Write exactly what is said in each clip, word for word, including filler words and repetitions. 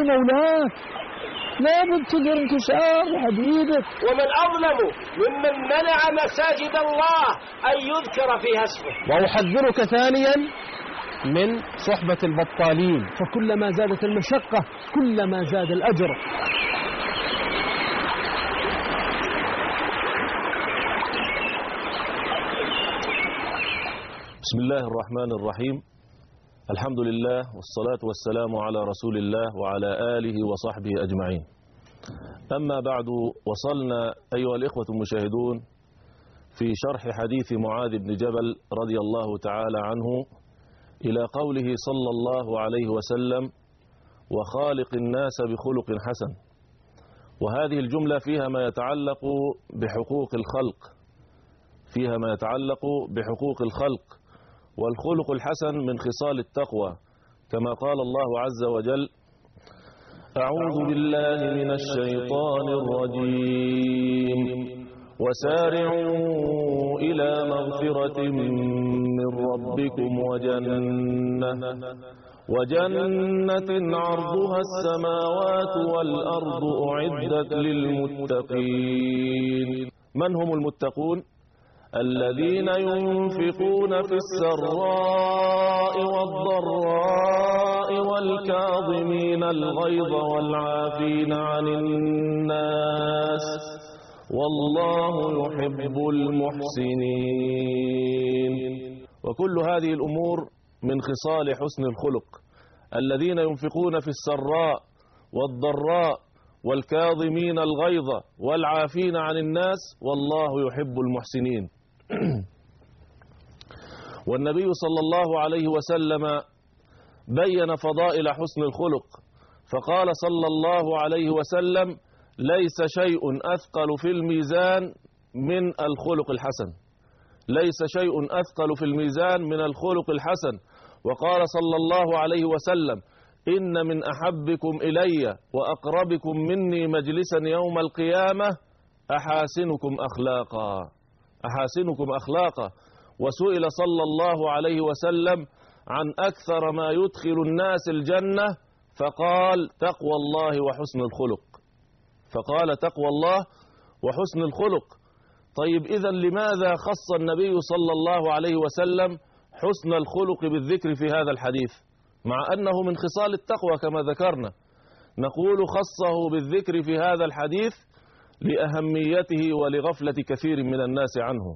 مولاك، لابد تقدر انتشار حبيبك. ومن أظلم ممن منع مساجد الله أن يذكر فيها اسمه. وأحذرك ثانيا من صحبة البطالين، فكلما زادت المشقة كلما زاد الأجر. بسم الله الرحمن الرحيم. الحمد لله والصلاة والسلام على رسول الله وعلى آله وصحبه أجمعين. أما بعد، وصلنا أيها الإخوة المشاهدون في شرح حديث معاذ بن جبل رضي الله تعالى عنه إلى قوله صلى الله عليه وسلم: وخالق الناس بخلق حسن. وهذه الجملة فيها ما يتعلق بحقوق الخلق فيها ما يتعلق بحقوق الخلق والخلق الحسن من خصال التقوى، كما قال الله عز وجل: أعوذ بالله من الشيطان الرجيم وسارعوا إلى مغفرة من ربكم وجنة وجنة عرضها السماوات والأرض أعدت للمتقين. من هم المتقون؟ الذين ينفقون في السراء والضراء والكاظمين الغيظ والعافين عن الناس والله يحب المحسنين. وكل هذه الأمور من خصال حسن الخلق. الذين ينفقون في السراء والضراء والكاظمين الغيظ والعافين عن الناس والله يحب المحسنين. والنبي صلى الله عليه وسلم بين فضائل حسن الخلق، فقال صلى الله عليه وسلم: ليس شيء أثقل في الميزان من الخلق الحسن ليس شيء أثقل في الميزان من الخلق الحسن. وقال صلى الله عليه وسلم: إن من أحبكم إلي وأقربكم مني مجلسا يوم القيامة أحاسنكم أخلاقا أحاسنكم أخلاقا. وسئل صلى الله عليه وسلم عن أكثر ما يدخل الناس الجنة، فقال: تقوى الله وحسن الخلق فقال تقوى الله وحسن الخلق. طيب، إذن لماذا خص النبي صلى الله عليه وسلم حسن الخلق بالذكر في هذا الحديث، مع أنه من خصال التقوى كما ذكرنا؟ نقول خصه بالذكر في هذا الحديث لأهميته ولغفلة كثير من الناس عنه،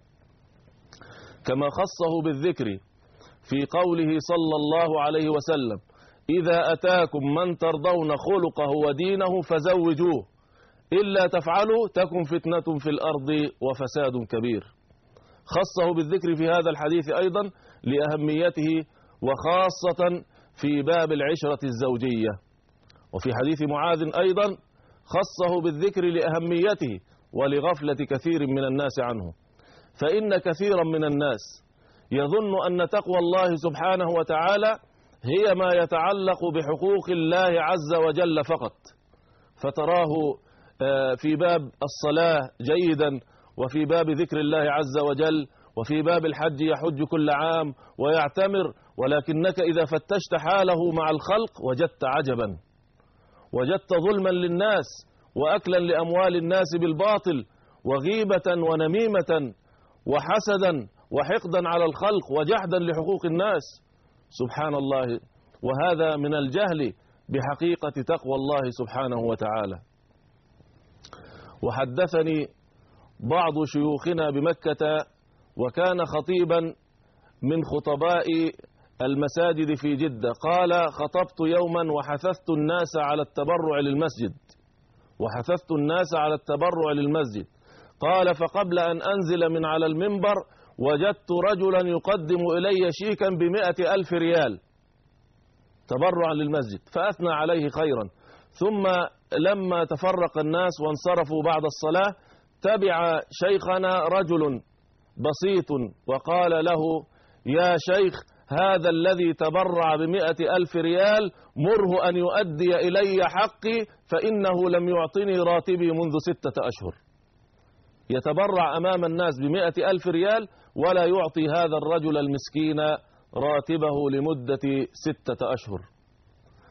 كما خصه بالذكر في قوله صلى الله عليه وسلم: إذا أتاكم من ترضون خلقه ودينه فزوجوه، إلا تفعلوا تكن فتنة في الأرض وفساد كبير. خصه بالذكر في هذا الحديث أيضا لأهميته، وخاصة في باب العشرة الزوجية. وفي حديث معاذ أيضا خصه بالذكر لأهميته ولغفلة كثير من الناس عنه. فإن كثيرا من الناس يظن أن تقوى الله سبحانه وتعالى هي ما يتعلق بحقوق الله عز وجل فقط، فتراه في باب الصلاة جيدا، وفي باب ذكر الله عز وجل، وفي باب الحج يحج كل عام ويعتمر، ولكنك إذا فتشت حاله مع الخلق وجدت عجبا، وجدت ظلما للناس وأكلا لأموال الناس بالباطل وغيبة ونميمة وحسدا وحقدا على الخلق وجحدا لحقوق الناس. سبحان الله، وهذا من الجهل بحقيقة تقوى الله سبحانه وتعالى. وحدثني بعض شيوخنا بمكة، وكان خطيبا من خطباء المساجد في جدة، قال: خطبت يوما وحثثت الناس على التبرع للمسجد وحثثت الناس على التبرع للمسجد قال: فقبل أن أنزل من على المنبر وجدت رجلا يقدم إلي شيكا بمئة ألف ريال تبرعا للمسجد، فأثنى عليه خيرا. ثم لما تفرق الناس وانصرفوا بعد الصلاة، تبع شيخنا رجل بسيط وقال له: يا شيخ، هذا الذي تبرع بمئة ألف ريال مره أن يؤدي إلي حقي، فإنه لم يعطني راتبي منذ ستة أشهر. يتبرع أمام الناس بمئة ألف ريال ولا يعطي هذا الرجل المسكين راتبه لمدة ستة أشهر.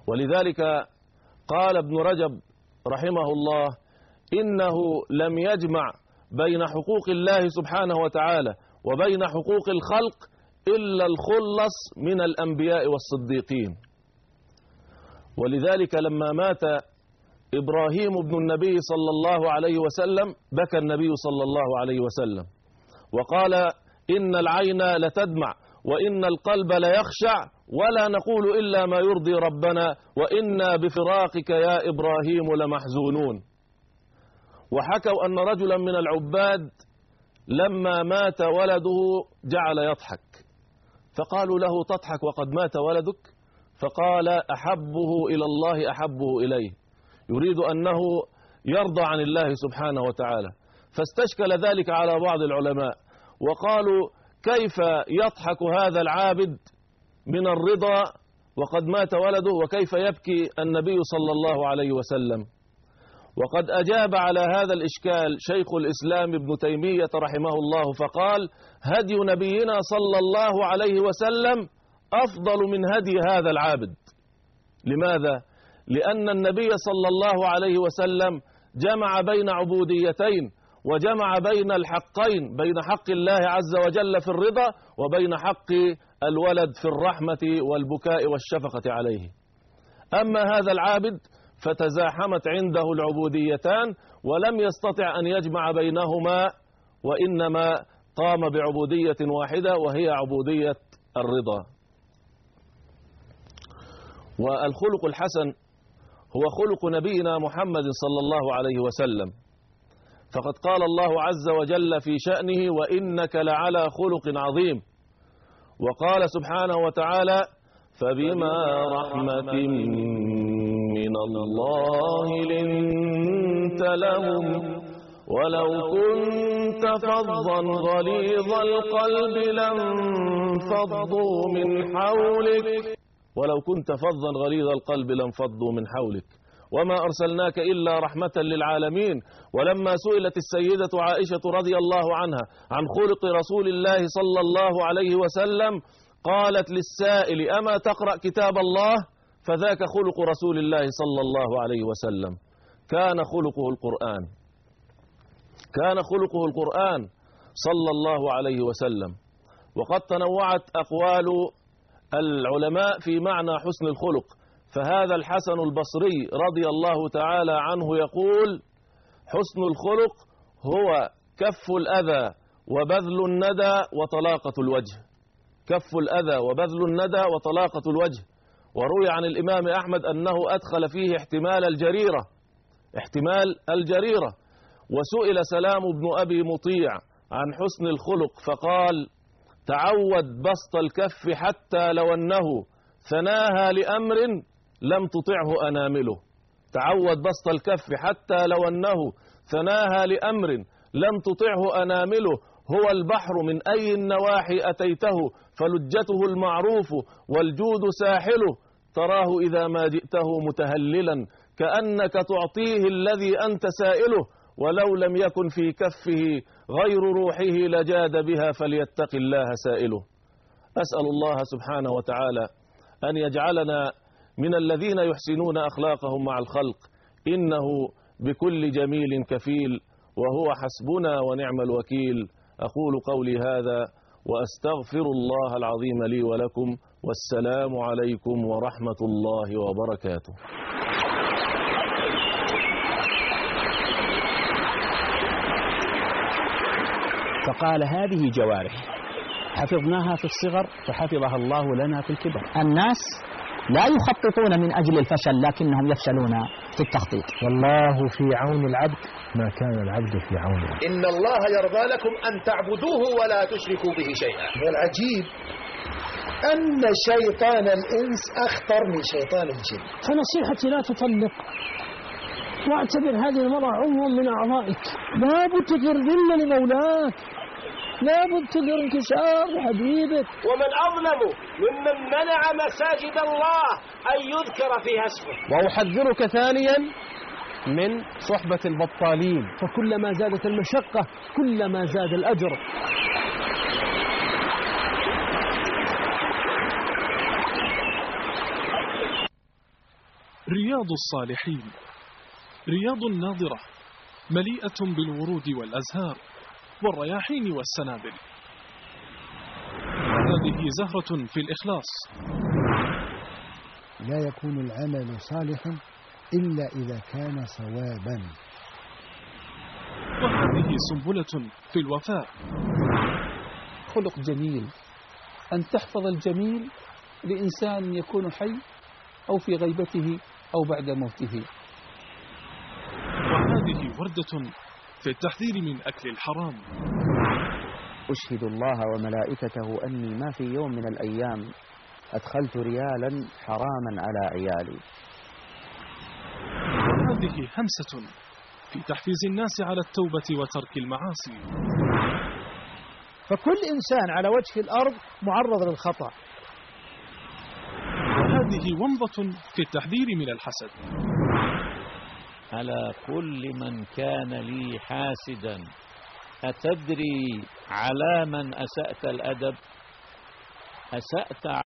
ولذلك قال ابن رجب رحمه الله: إنه لم يجمع بين حقوق الله سبحانه وتعالى وبين حقوق الخلق إلا الخلص من الأنبياء والصديقين. ولذلك لما مات إبراهيم بن النبي صلى الله عليه وسلم بكى النبي صلى الله عليه وسلم وقال: إن العين لتدمع وإن القلب ليخشع ولا نقول إلا ما يرضي ربنا وإنا بفراقك يا إبراهيم لمحزونون. وحكوا أن رجلا من العباد لما مات ولده جعل يضحك، فقالوا له: تضحك وقد مات ولدك؟ فقال: أحبه إلى الله أحبه إليه، يريد أنه يرضى عن الله سبحانه وتعالى. فاستشكل ذلك على بعض العلماء وقالوا: كيف يضحك هذا العابد من الرضا وقد مات ولده، وكيف يبكي النبي صلى الله عليه وسلم؟ وقد أجاب على هذا الإشكال شيخ الإسلام ابن تيمية رحمه الله فقال: هدي نبينا صلى الله عليه وسلم أفضل من هدي هذا العابد. لماذا؟ لأن النبي صلى الله عليه وسلم جمع بين عبوديتين، وجمع بين الحقين، بين حق الله عز وجل في الرضا وبين حق الولد في الرحمة والبكاء والشفقة عليه. أما هذا العابد فتزاحمت عنده العبوديتان ولم يستطع أن يجمع بينهما، وإنما قام بعبودية واحدة وهي عبودية الرضا. والخلق الحسن هو خلق نبينا محمد صلى الله عليه وسلم، فقد قال الله عز وجل في شأنه: وإنك لعلى خلق عظيم. وقال سبحانه وتعالى: فبما رحمة من الله لنت لهم ولو كنت فظا غليظ القلب لانفضوا من حولك ولو كنت فظا غليظ القلب لانفضوا من حولك وما أرسلناك إلا رحمة للعالمين. ولما سئلت السيدة عائشة رضي الله عنها عن خلق رسول الله صلى الله عليه وسلم قالت للسائل: أما تقرأ كتاب الله؟ فذاك خلق رسول الله صلى الله عليه وسلم، كان خلقه القرآن، كان خلقه القرآن صلى الله عليه وسلم. وقد تنوعت أقوال العلماء في معنى حسن الخلق، فهذا الحسن البصري رضي الله تعالى عنه يقول: حسن الخلق هو كف الأذى وبذل الندى وطلاقة الوجه، كف الأذى وبذل الندى وطلاقة الوجه. وروي عن الإمام أحمد أنه أدخل فيه احتمال الجريرة، احتمال الجريرة. وسئل سلام بن أبي مطيع عن حسن الخلق فقال: تعود بسط الكف حتى لو أنه ثناها لأمر لم تطعه أنامله، تعود بسط الكف حتى لو أنه ثناها لأمر لم تطعه أنامله. هو البحر من أي النواحي أتيته فلجته المعروف والجود ساحله، تراه إذا ما جئته متهللا كأنك تعطيه الذي أنت سائله، ولو لم يكن في كفه غير روحه لجاد بها فليتق الله سائله. أسأل الله سبحانه وتعالى أن يجعلنا من الذين يحسنون أخلاقهم مع الخلق، إنه بكل جميل كفيل وهو حسبنا ونعم الوكيل. أقول قولي هذا وأستغفر الله العظيم لي ولكم، والسلام عليكم ورحمة الله وبركاته. فقال: هذه جوارح حفظناها في الصغر فحفظها الله لنا في الكبر. الناس لا يخططون من أجل الفشل لكنهم يفشلون في التخطيط. والله في عون العبد ما كان العبد في عونه. إن الله يرضى لكم أن تعبدوه ولا تشركوا به شيئا. والعجيب أن شيطان الإنس أخطر من شيطان الجن. فنصيحتي: لا تطلق، واعتبر هذه المرأة عضوا من أعضائك، لا بد تذل لمولاك، لا بد تدر انكسار حبيبك. ومن أظلم ممن منع مساجد الله أن يذكر فيها اسمه. وأحذرك ثانيا من صحبة البطالين، فكلما زادت المشقة كلما زاد الأجر. رياض الصالحين، رياض ناضرة مليئة بالورود والأزهار والرياحين والسنابل. هذه زهرة في الإخلاص. لا يكون العمل صالحا إلا إذا كان صوابا. وهذه سنبلة في الوفاء. خلق جميل، أن تحفظ الجميل لإنسان يكون حي أو في غيبته أو بعد موته. وهذه وردة في التحذير من أكل الحرام. أشهد الله وملائكته أني ما في يوم من الأيام أدخلت ريالا حراما على عيالي. وهذه همسة في تحفيز الناس على التوبة وترك المعاصي. فكل إنسان على وجه الأرض معرض للخطأ. وهذه ومضة في التحذير من الحسد. على كل من كان لي حاسدا أتدري على من أسأت الأدب؟ أسأت